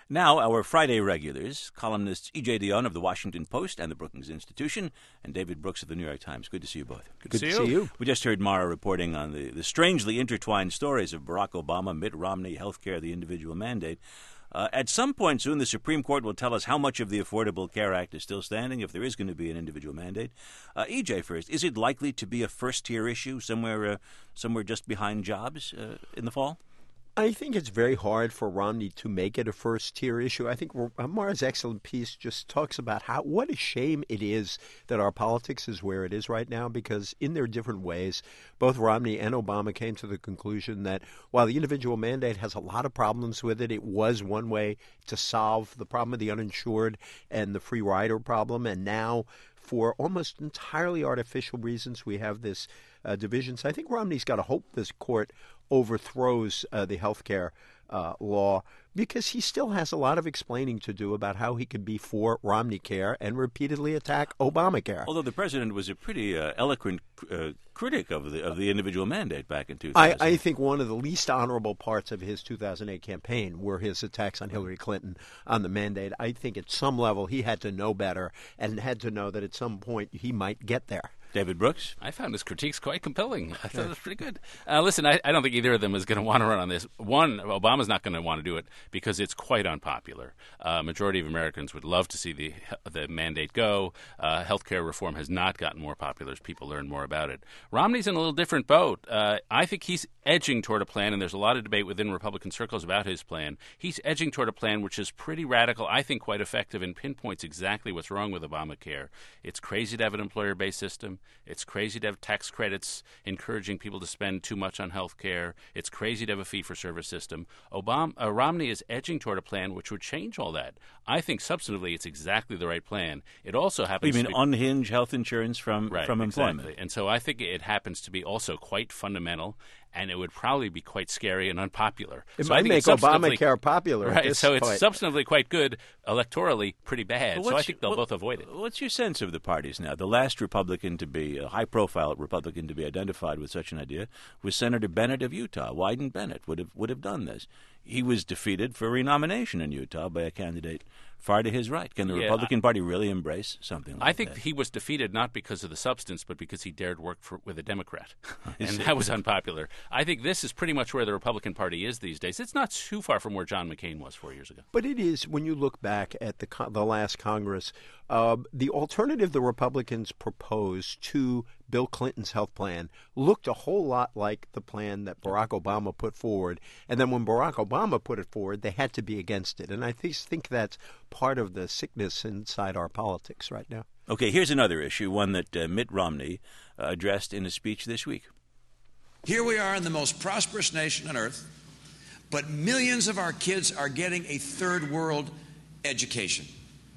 Now, our Friday regulars, columnists E.J. Dionne of the Washington Post and the Brookings Institution, and David Brooks of the New York Times. Good to see you both. Good to see you. We just heard Mara reporting on the strangely intertwined stories of Barack Obama, Mitt Romney, health care, the individual mandate. At some point soon, the Supreme Court will tell us how much of the Affordable Care Act is still standing, if there is going to be an individual mandate. E.J. first, is it likely to be a first-tier issue somewhere just behind jobs in the fall? I think it's very hard for Romney to make it a first-tier issue. I think Mara's excellent piece just talks about what a shame it is that our politics is where it is right now, because in their different ways, both Romney and Obama came to the conclusion that while the individual mandate has a lot of problems with it, it was one way to solve the problem of the uninsured and the free rider problem. And now, for almost entirely artificial reasons, we have this division. So I think Romney's got to hope this court overthrows the health care law, because he still has a lot of explaining to do about how he could be for Romney Care and repeatedly attack Obamacare. Although the president was a pretty eloquent critic of the individual mandate back in 2000. I think one of the least honorable parts of his 2008 campaign were his attacks on Hillary Clinton on the mandate. I think at some level he had to know better and had to know that at some point he might get there. David Brooks? I found his critiques quite compelling. I thought it was pretty good. Listen, I don't think either of them is going to want to run on this. One, Obama's not going to want to do it because it's quite unpopular. Majority of Americans would love to see the mandate go. Healthcare reform has not gotten more popular as people learn more about it. Romney's in a little different boat. I think he's edging toward a plan, and there's a lot of debate within Republican circles about his plan. He's edging toward a plan which is pretty radical, I think quite effective, and pinpoints exactly what's wrong with Obamacare. It's crazy to have an employer-based system. It's crazy to have tax credits encouraging people to spend too much on health care. It's crazy to have a fee-for-service system. Romney is edging toward a plan which would change all that. I think substantively it's exactly the right plan. It also happens to be unhinge health insurance from employment. Exactly. And so I think it happens to be also quite fundamental, and it would probably be quite scary and unpopular. It might make Obamacare popular. Right, so it's substantively quite good, electorally pretty bad. So I think they'll both avoid it. What's your sense of the parties now? The last Republican to be, a high-profile Republican to be identified with such an idea was Senator Bennett of Utah. Wyden Bennett would have done this. He was defeated for renomination in Utah by a candidate far to his right. Can the Republican Party really embrace something like that? I think he was defeated not because of the substance, but because he dared work with a Democrat, and that was unpopular. I think this is pretty much where the Republican Party is these days. It's not too far from where John McCain was 4 years ago. But it is, when you look back at the last Congress, the alternative the Republicans proposed to Bill Clinton's health plan looked a whole lot like the plan that Barack Obama put forward. And then when Barack Obama put it forward, they had to be against it. And I think that's part of the sickness inside our politics right now. Okay, here's another issue, one that Mitt Romney addressed in a speech this week. Here we are in the most prosperous nation on earth, but millions of our kids are getting a third world education.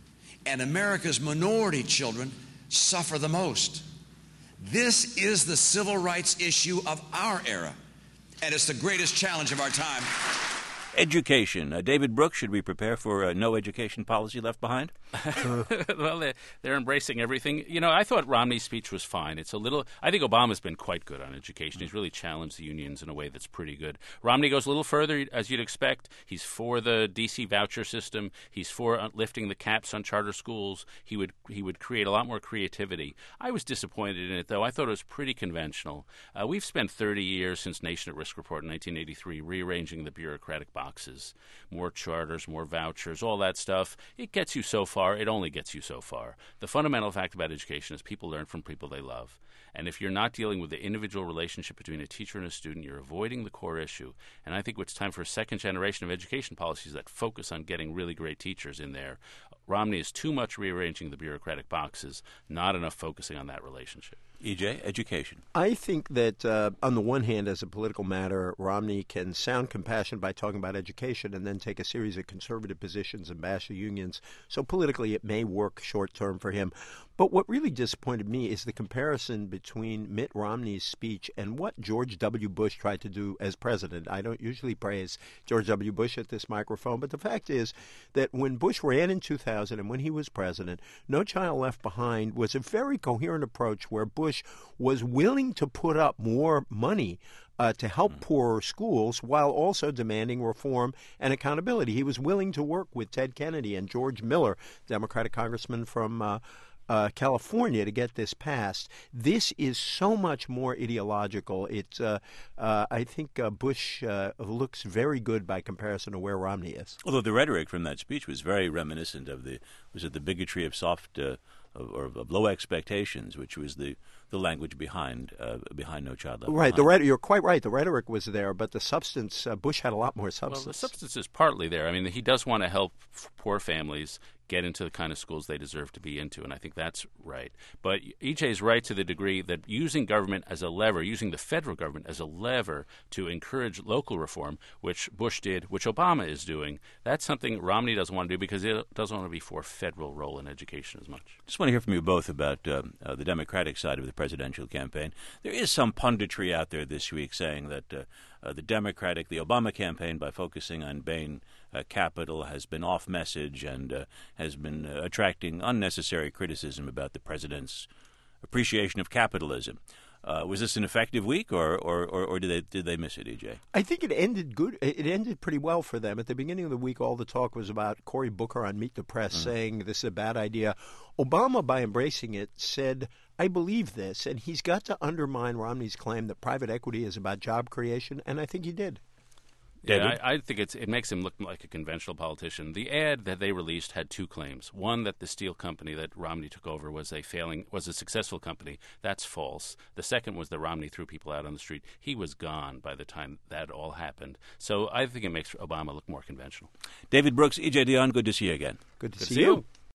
And America's minority children suffer the most. This is the civil rights issue of our era, and it's the greatest challenge of our time. Education. David Brooks, should we prepare for no education policy left behind? Well, they're embracing everything. You know, I thought Romney's speech was fine. I think Obama's been quite good on education. He's really challenged the unions in a way that's pretty good. Romney goes a little further, as you'd expect. He's for the D.C. voucher system. He's for lifting the caps on charter schools. He would create a lot more creativity. I was disappointed in it, though. I thought it was pretty conventional. We've spent 30 years since Nation at Risk Report in 1983 rearranging the bureaucratic boxes. More charters, more vouchers, all that stuff. It gets you so far. It only gets you so far. The fundamental fact about education is people learn from people they love. And if you're not dealing with the individual relationship between a teacher and a student, you're avoiding the core issue. And I think it's time for a second generation of education policies that focus on getting really great teachers in there. Romney is too much rearranging the bureaucratic boxes, not enough focusing on that relationship. E.J., education. I think that on the one hand, as a political matter, Romney can sound compassionate by talking about education and then take a series of conservative positions and bash the unions. So politically, it may work short term for him. But what really disappointed me is the comparison between Mitt Romney's speech and what George W. Bush tried to do as president. I don't usually praise George W. Bush at this microphone, but the fact is that when Bush ran in 2000 and when he was president, No Child Left Behind was a very coherent approach where Bush was willing to put up more money to help poorer schools while also demanding reform and accountability. He was willing to work with Ted Kennedy and George Miller, Democratic congressman from California, to get this passed. This is so much more ideological. It's, I think Bush looks very good by comparison to where Romney is. Although the rhetoric from that speech was very reminiscent of the bigotry of soft or of low expectations, which was the language behind No Child Left Right, Behind. you're quite right. The rhetoric was there, but the substance, Bush had a lot more substance. Well, the substance is partly there. I mean, he does want to help poor families get into the kind of schools they deserve to be into, and I think that's right. But E.J. is right to the degree that using government as a lever, using the federal government as a lever to encourage local reform, which Bush did, which Obama is doing, that's something Romney doesn't want to do because he doesn't want to be for a federal role in education as much. Just want to hear from you both about the Democratic side of the presidential campaign. There is some punditry out there this week saying that the Obama campaign, by focusing on Bain Capital, has been off message and has been attracting unnecessary criticism about the president's appreciation of capitalism. Was this an effective week, or did they miss it, E.J.? I think it ended good. It ended pretty well for them. At the beginning of the week, all the talk was about Cory Booker on Meet the Press saying this is a bad idea. Obama, by embracing it, said, I believe this, and he's got to undermine Romney's claim that private equity is about job creation, and I think he did. Yeah, I think it makes him look like a conventional politician. The ad that they released had two claims. One, that the steel company that Romney took over was a successful company. That's false. The second was that Romney threw people out on the street. He was gone by the time that all happened. So I think it makes Obama look more conventional. David Brooks, E.J. Dionne, good to see you again. Good to see you.